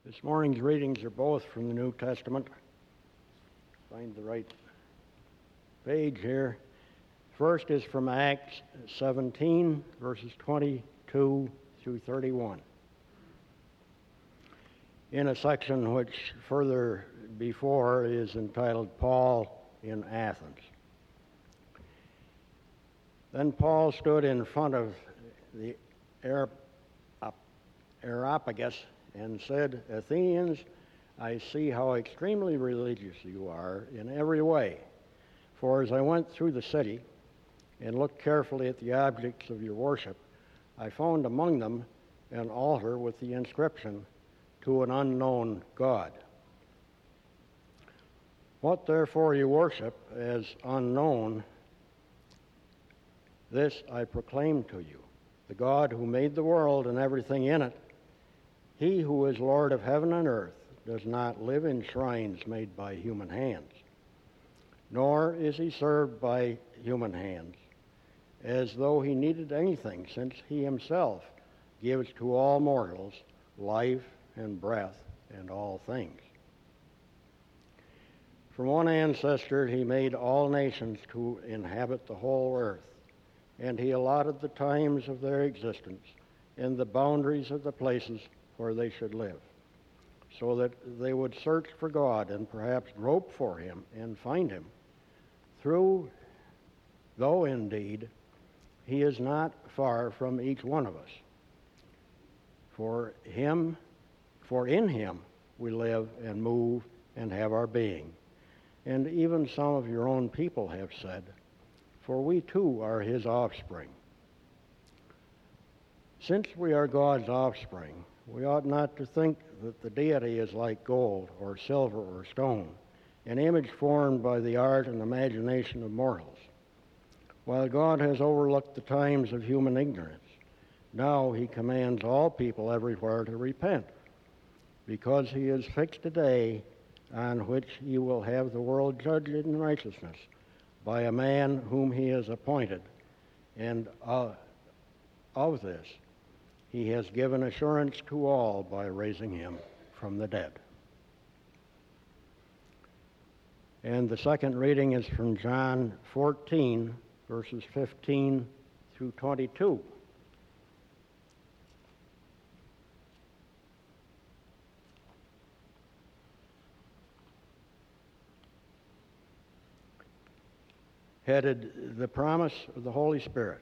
This morning's readings are both from the New Testament. Find the right page here. First is from Acts 17, verses 22 through 31. In a section which further before is entitled Paul in Athens. Then Paul stood in front of the Areopagus and said, "Athenians, I see how extremely religious you are in every way. For as I went through the city and looked carefully at the objects of your worship, I found among them an altar with the inscription, 'To an unknown God.' What therefore you worship as unknown, this I proclaim to you, the God who made the world and everything in it. He who is Lord of heaven and earth does not live in shrines made by human hands, nor is he served by human hands, as though he needed anything, since he himself gives to all mortals life and breath and all things. From one ancestor he made all nations to inhabit the whole earth, and he allotted the times of their existence and the boundaries of the places where they should live, so that they would search for God and perhaps grope for him and find him, though indeed he is not far from each one of us. For in him we live and move and have our being. And even some of your own people have said, for we too are his offspring. Since we are God's offspring, we ought not to think that the deity is like gold or silver or stone, an image formed by the art and imagination of mortals. While God has overlooked the times of human ignorance, now he commands all people everywhere to repent, because he has fixed a day on which he will have the world judged in righteousness by a man whom he has appointed, and of this he has given assurance to all by raising him from the dead." And the second reading is from John 14, verses 15 through 22. Headed, "The Promise of the Holy Spirit.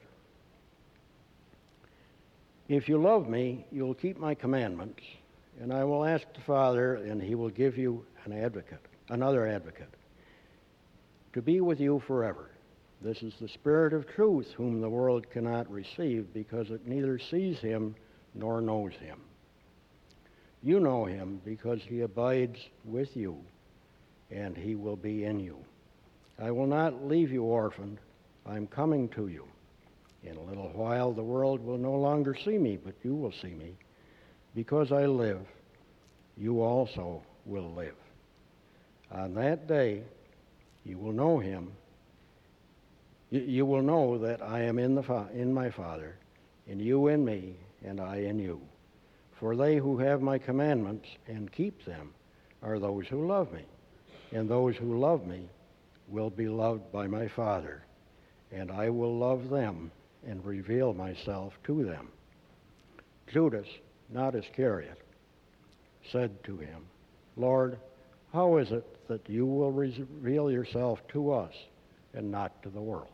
If you love me, you will keep my commandments, and I will ask the Father, and he will give you another advocate, to be with you forever. This is the Spirit of truth, whom the world cannot receive, because it neither sees him nor knows him. You know him, because he abides with you, and he will be in you. I will not leave you orphaned. I am coming to you. In a little while the world will no longer see me, but you will see me. Because I live, you also will live. On that day you will know him. You will know that I am in my Father, and you in me, and I in you. For they who have my commandments and keep them are those who love me, and those who love me will be loved by my Father, and I will love them and reveal myself to them." Judas, not Iscariot, said to him, "Lord, how is it that you will reveal yourself to us and not to the world?"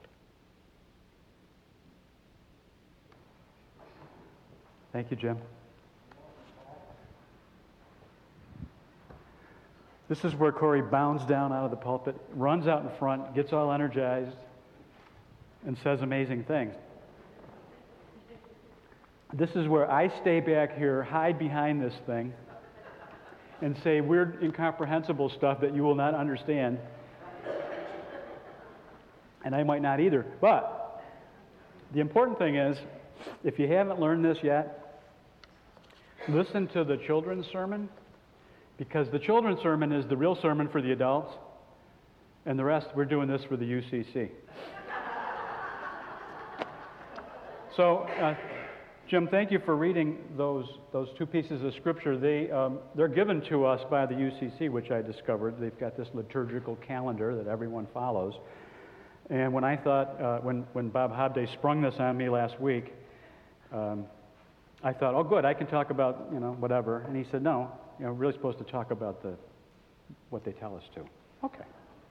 Thank you, Jim. This is where Corey bounds down out of the pulpit, runs out in front, gets all energized, and says amazing things. This is where I stay back here, hide behind this thing, and say weird, incomprehensible stuff that you will not understand. And I might not either. But the important thing is, if you haven't learned this yet, listen to the children's sermon, because the children's sermon is the real sermon for the adults, and the rest, we're doing this for the UCC. So, Jim, thank you for reading those two pieces of Scripture. They're given to us by the UCC, which I discovered. They've got this liturgical calendar that everyone follows. And when I thought, when Bob Hobday sprung this on me last week, I thought, oh, good, I can talk about, whatever. And he said, no, we're really supposed to talk about what they tell us to. Okay.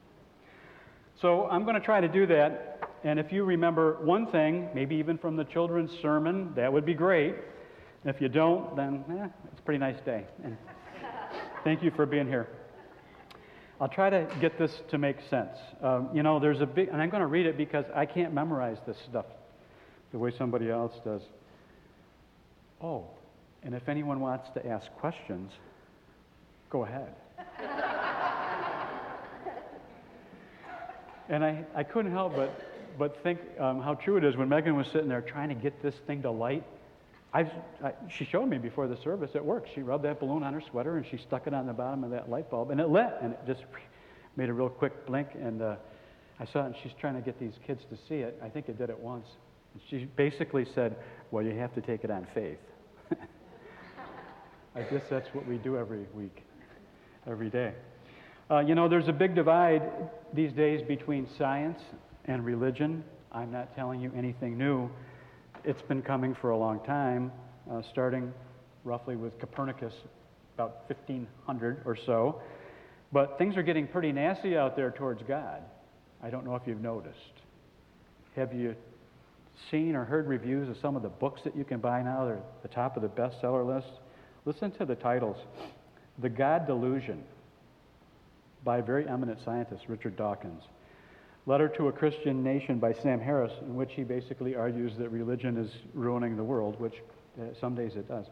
So I'm going to try to do that. And if you remember one thing, maybe even from the children's sermon, that would be great. And if you don't, then it's a pretty nice day. And thank you for being here. I'll try to get this to make sense. There's a big, and I'm going to read it because I can't memorize this stuff the way somebody else does. Oh, and if anyone wants to ask questions, go ahead. And I couldn't help but think how true it is when Megan was sitting there trying to get this thing to light. She showed me before the service it worked. She rubbed that balloon on her sweater and she stuck it on the bottom of that light bulb and it lit and it just made a real quick blink and I saw it and she's trying to get these kids to see it. I think it did it once. And she basically said, well, you have to take it on faith. I guess that's what we do every week, every day. There's a big divide these days between science and religion. I'm not telling you anything new. It's been coming for a long time, starting roughly with Copernicus, about 1500 or so. But things are getting pretty nasty out there towards God. I don't know if you've noticed. Have you seen or heard reviews of some of the books that you can buy now? They're at the top of the bestseller list. Listen to the titles. The God Delusion, by a very eminent scientist, Richard Dawkins. Letter to a Christian Nation by Sam Harris, in which he basically argues that religion is ruining the world, which some days it does.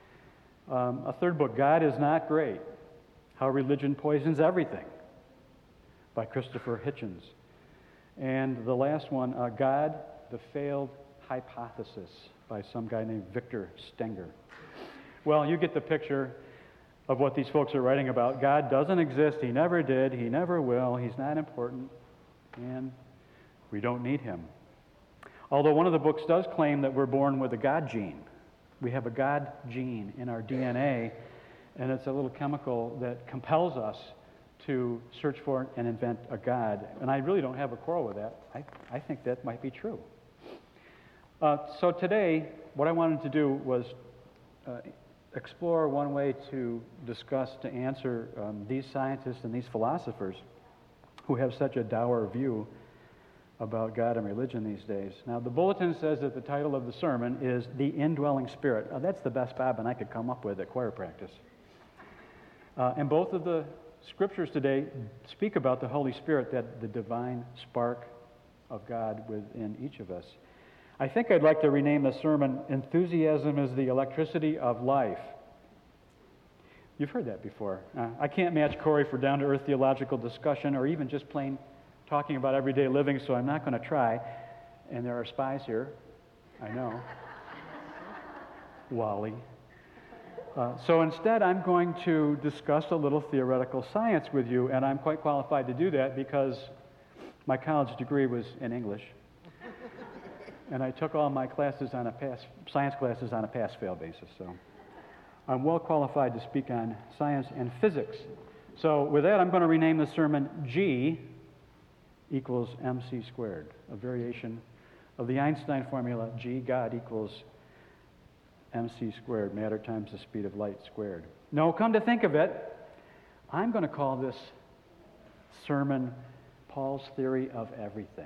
A third book, God is Not Great, How Religion Poisons Everything, by Christopher Hitchens. And the last one, God, the Failed Hypothesis, by some guy named Victor Stenger. Well, you get the picture of what these folks are writing about. God doesn't exist. He never did. He never will. He's not important. And we don't need him. Although one of the books does claim that we're born with a God gene. We have a God gene in our DNA, and it's a little chemical that compels us to search for and invent a God. And I really don't have a quarrel with that. I think that might be true. So today, what I wanted to do was explore one way to discuss, to answer these scientists and these philosophers who have such a dour view about God and religion these days. Now, the bulletin says that the title of the sermon is The Indwelling Spirit. Now, that's the best Bob and I could come up with at choir practice. And both of the scriptures today speak about the Holy Spirit, that the divine spark of God within each of us. I think I'd like to rename the sermon, Enthusiasm is the Electricity of Life. You've heard that before. I can't match Corey for down-to-earth theological discussion or even just plain talking about everyday living, so I'm not going to try. And there are spies here. I know. Wally. So instead, I'm going to discuss a little theoretical science with you, and I'm quite qualified to do that because my college degree was in English. And I took all my classes on science classes on a pass-fail basis, so I'm well qualified to speak on science and physics. So with that, I'm going to rename the sermon G equals mc squared, a variation of the Einstein formula, G, God, equals mc squared, matter times the speed of light squared. No, come to think of it, I'm going to call this sermon Paul's Theory of Everything.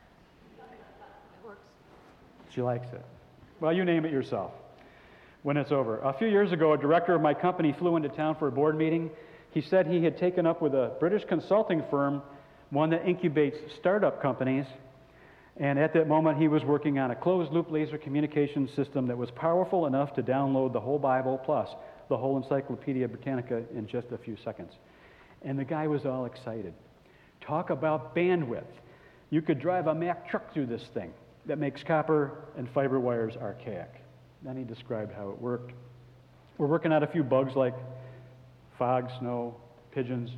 She likes it. Well, you name it yourself when it's over. A few years ago, a director of my company flew into town for a board meeting. He said he had taken up with a British consulting firm, one that incubates startup companies, and at that moment he was working on a closed-loop laser communication system that was powerful enough to download the whole Bible plus the whole Encyclopedia Britannica in just a few seconds. And the guy was all excited. Talk about bandwidth. You could drive a Mack truck through this thing that makes copper and fiber wires archaic. Then he described how it worked. We're working out a few bugs like fog, snow, pigeons.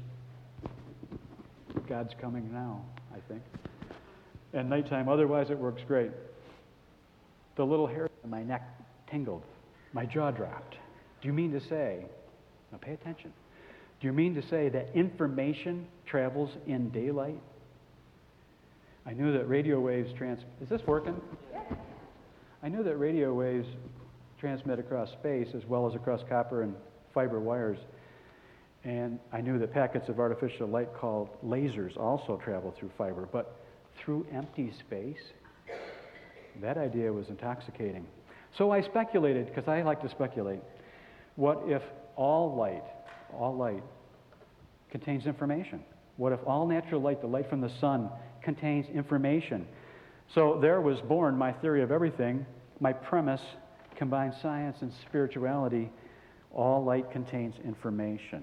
God's coming now, I think. And nighttime, otherwise it works great. The little hair on my neck tingled. My jaw dropped. Do you mean to say, now pay attention, do you mean to say that information travels in daylight? I knew that radio waves is this working? I knew that radio waves transmit across space as well as across copper and fiber wires. And I knew that packets of artificial light called lasers also travel through fiber, but through empty space? That idea was intoxicating. So I speculated, because I like to speculate, what if all light contains information? What if all natural light, the light from the sun, contains information? So there was born my theory of everything. My premise combined science and spirituality. All light contains information.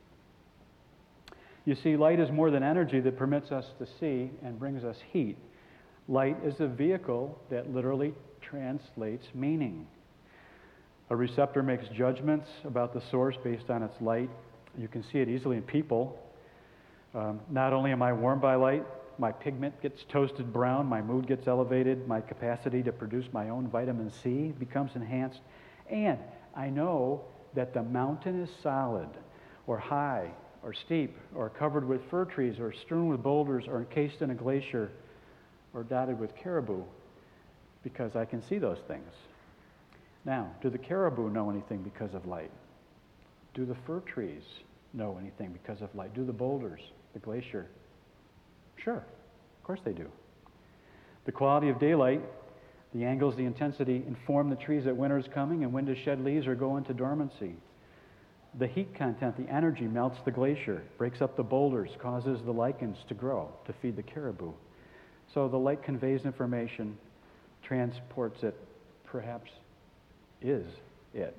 You see, light is more than energy that permits us to see and brings us heat. Light is a vehicle that literally translates meaning. A receptor makes judgments about the source based on its light. You can see it easily in people. Not only am I warmed by light, my pigment gets toasted brown, my mood gets elevated, my capacity to produce my own vitamin C becomes enhanced, and I know that the mountain is solid or high or steep or covered with fir trees or strewn with boulders or encased in a glacier or dotted with caribou, because I can see those things. Now, do the caribou know anything because of light? Do the fir trees know anything because of light? Do the boulders, the glacier? Sure, of course they do. The quality of daylight, the angles, the intensity, inform the trees that winter is coming and when to shed leaves or go into dormancy. The heat content, the energy melts the glacier, breaks up the boulders, causes the lichens to grow to feed the caribou. So the light conveys information, transports it, perhaps is it.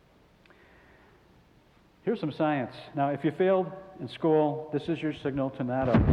Here's some science. Now, if you failed in school, this is your signal to not up.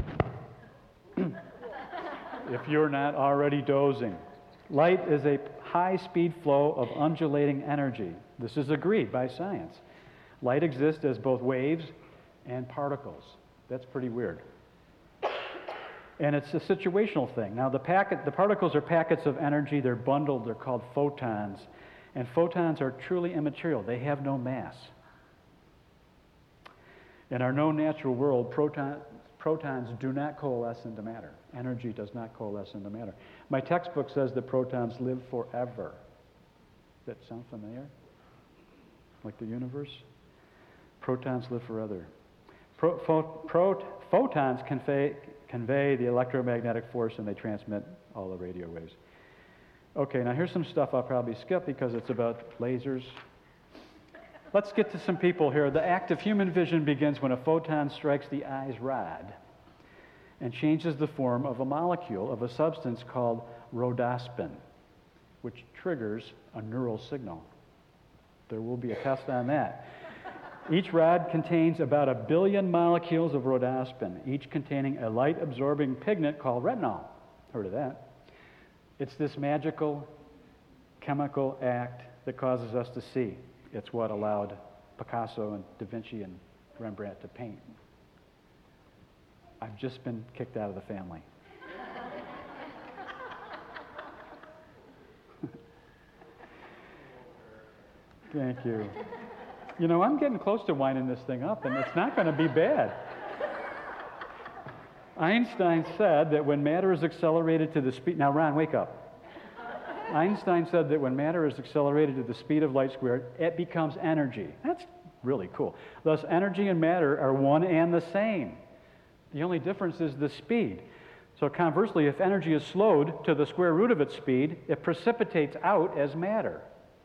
If you're not already dozing. Light is a high-speed flow of undulating energy. This is agreed by science. Light exists as both waves and particles. That's pretty weird. And it's a situational thing. Now, the particles are packets of energy. They're bundled. They're called photons. And photons are truly immaterial. They have no mass. In our known natural world, protons do not coalesce into matter. Energy does not coalesce into matter. My textbook says that protons live forever. Does that sound familiar? Like the universe? Protons live forever. Photons convey the electromagnetic force, and they transmit all the radio waves. Okay, now here's some stuff I'll probably skip because it's about lasers. Let's get to some people here. The act of human vision begins when a photon strikes the eye's rod and changes the form of a molecule of a substance called rhodospin, which triggers a neural signal. There will be a test on that. Each rod contains about 1 billion molecules of rhodospin, each containing a light-absorbing pigment called retinol. Heard of that? It's this magical chemical act that causes us to see. It's what allowed Picasso and Da Vinci and Rembrandt to paint. I've just been kicked out of the family. Thank you. You know, I'm getting close to winding this thing up, and it's not going to be bad. Einstein said that when matter is accelerated to the speed... Now, Ron, wake up. Einstein said that when matter is accelerated to the speed of light squared, it becomes energy. That's really cool. Thus, energy and matter are one and the same. The only difference is the speed. So conversely, if energy is slowed to the square root of its speed, it precipitates out as matter.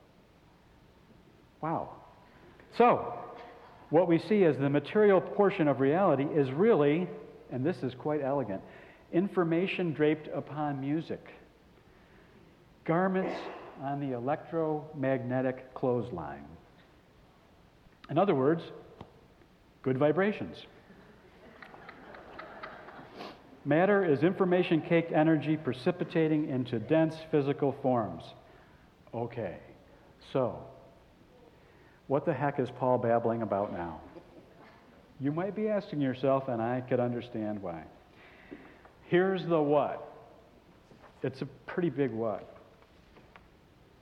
Wow. So, what we see as the material portion of reality is really, and this is quite elegant, information draped upon music. Garments on the electromagnetic clothesline. In other words, good vibrations. Matter is information-caked energy precipitating into dense physical forms. Okay, so what the heck is Paul babbling about now? You might be asking yourself, and I could understand why. Here's the what. It's a pretty big what.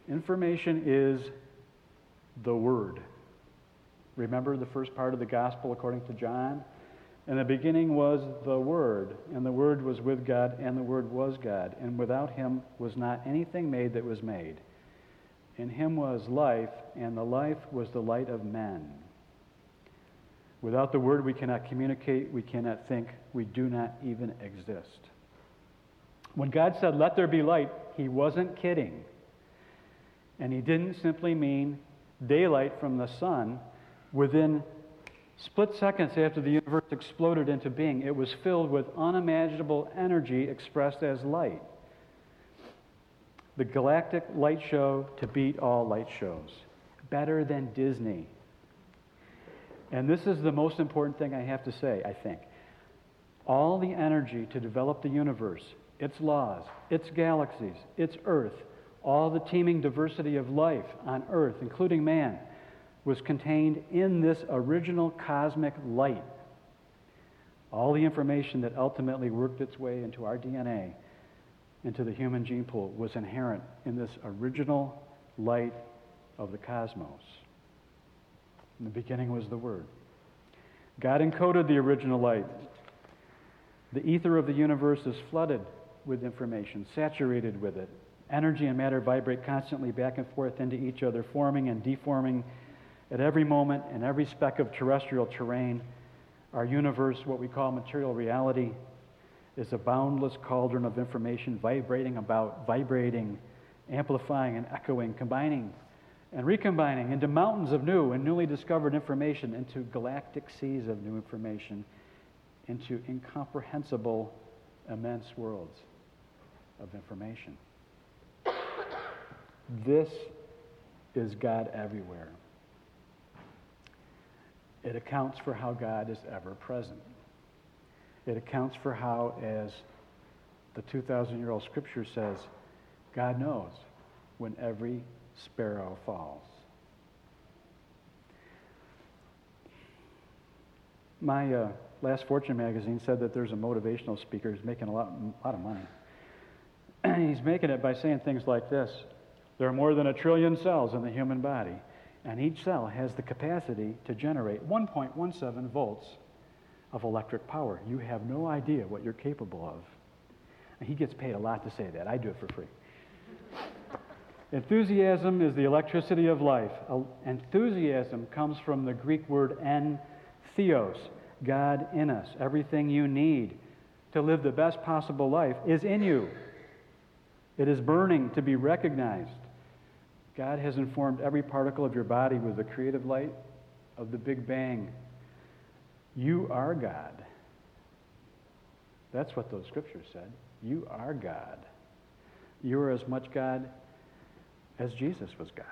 Information is the Word. Remember the first part of the Gospel according to John? In the beginning was the Word, and the Word was with God, and the Word was God. And without him was not anything made that was made. In him was life, and the life was the light of men. Without the Word, we cannot communicate, we cannot think, we do not even exist. When God said, "Let there be light," he wasn't kidding. And he didn't simply mean daylight from the sun. Within split seconds after the universe exploded into being, it was filled with unimaginable energy expressed as light. The galactic light show to beat all light shows. Better than Disney. And this is the most important thing I have to say, I think. All the energy to develop the universe, its laws, its galaxies, its Earth, all the teeming diversity of life on Earth, including man, was contained in this original cosmic light. All the information that ultimately worked its way into our DNA, into the human gene pool, was inherent in this original light of the cosmos. In the beginning was the Word. God encoded the original light. The ether of the universe is flooded with information, saturated with it. Energy and matter vibrate constantly back and forth into each other, forming and deforming at every moment and every speck of terrestrial terrain. Our universe, what we call material reality, is a boundless cauldron of information vibrating, amplifying and echoing, combining and recombining into mountains of new and newly discovered information, into galactic seas of new information, into incomprehensible, immense worlds of information. This is God everywhere. It accounts for how God is ever present. It accounts for how, as the 2,000-year-old scripture says, God knows when every sparrow falls. My last Fortune magazine said that there's a motivational speaker who's making a lot of money. He's making it by saying things like this: there are more than 1 trillion cells in the human body, and each cell has the capacity to generate 1.17 volts of electric power. You have no idea what you're capable of. And he gets paid a lot to say that. I do it for free. Enthusiasm is the electricity of life. Enthusiasm comes from the Greek word entheos, God in us. Everything you need to live the best possible life is in you. It is burning to be recognized. God has informed every particle of your body with the creative light of the Big Bang. You are God. That's what those scriptures said. You are God. You are as much God as Jesus was God.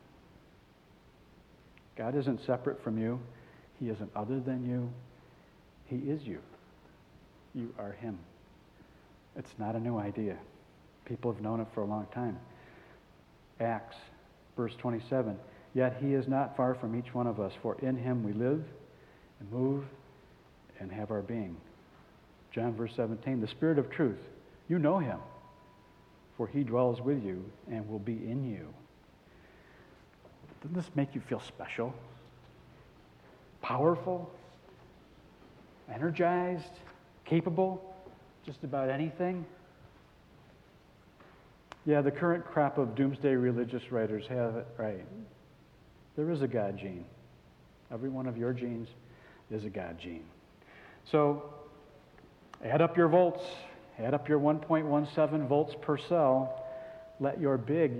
God isn't separate from you. He isn't other than you. He is you. You are Him. It's not a new idea. People have known it for a long time. Acts, verse 27, yet He is not far from each one of us, for in Him we live and move and have our being. John, verse 17, the Spirit of truth, you know Him, for He dwells with you and will be in you. Doesn't this make you feel special? Powerful? Energized? Capable? Just about anything? Yeah, the current crop of doomsday religious writers have it right. There is a God gene. Every one of your genes is a God gene. So, add up your volts. Add up your 1.17 volts per cell. Let your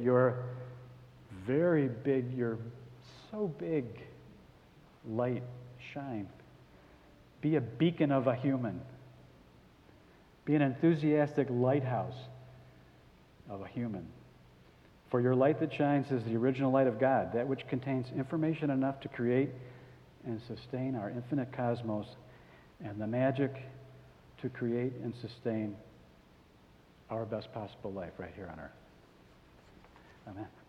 very big, your so big light shine. Be a beacon of a human. Be an enthusiastic lighthouse of a human. For your light that shines is the original light of God, that which contains information enough to create and sustain our infinite cosmos, and the magic to create and sustain our best possible life right here on earth. Amen.